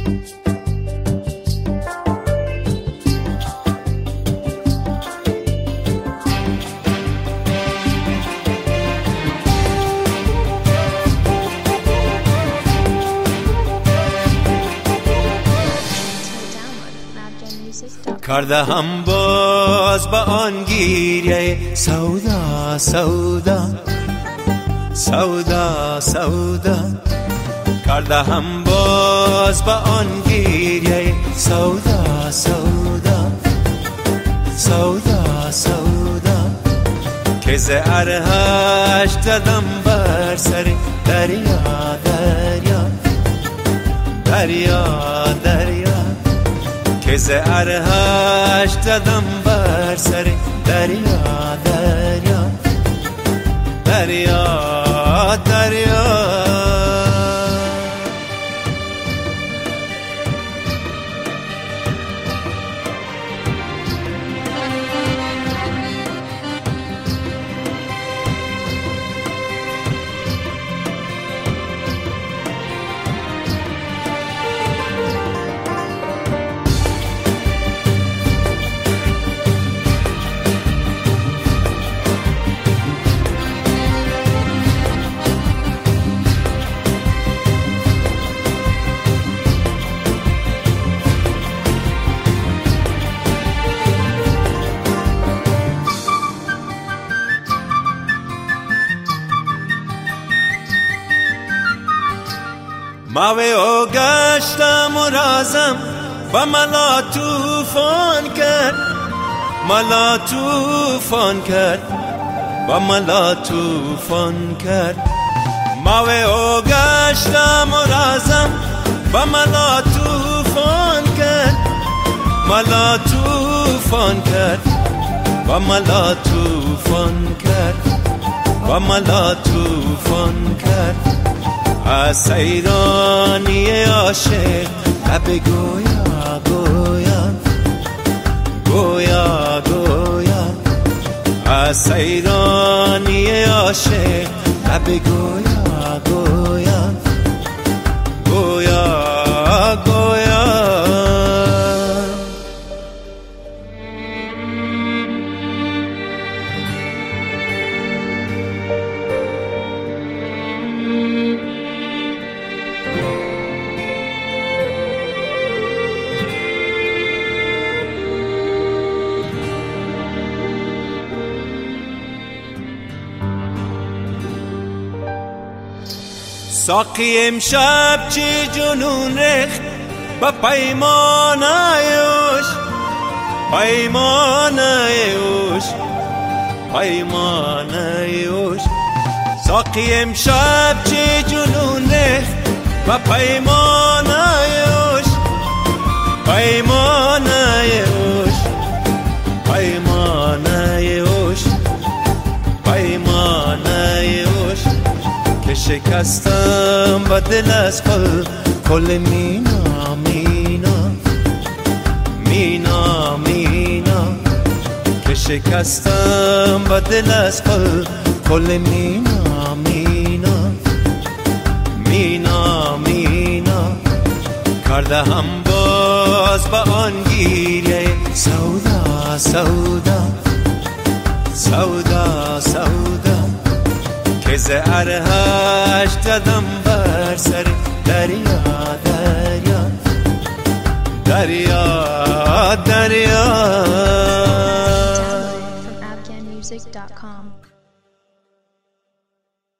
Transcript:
کرده هم باز با آن گیریه سودا سودا سودا سودا، کرده هم باز با آن گیریه سودا سودا سودا سودا، که زهرش دادم بر سر دریا دریا دریا دریا، که زهرش دادم بر سر دریا دریا دریا دریا. ماوی او گشتم و رازم و ملا توفان کرد، ملا توفان کرد و ملا توفان کرد. ماوی او گشتم و رازم و ملا توفان کرد، ملا توفان کرد و ملا توفان کرد و ملا توفان کرد. از سیرانی عاشق لب گویا گویا گویا گویا، از سیرانی عاشق لب گویا گویا گویا گویا. ساقی امشب چه جنون ریخت با پیمان ایوش پیمان ایوش پیمان ایوش. ساقی امشب چه جنون ریخت با پیمان ایوش پیمان ایوش پیمان ایوش پیمان ایوش، که شکستم با دل از کل مینا مینا مینا مینا، که شکستم با دل از کل مینا مینا مینا مینا، کرده هم باز با آن گیریه سودا سودا سودا سودا، که زهرش دادم بر سر دریا دریا دریا دریا. From AfghanMusic.com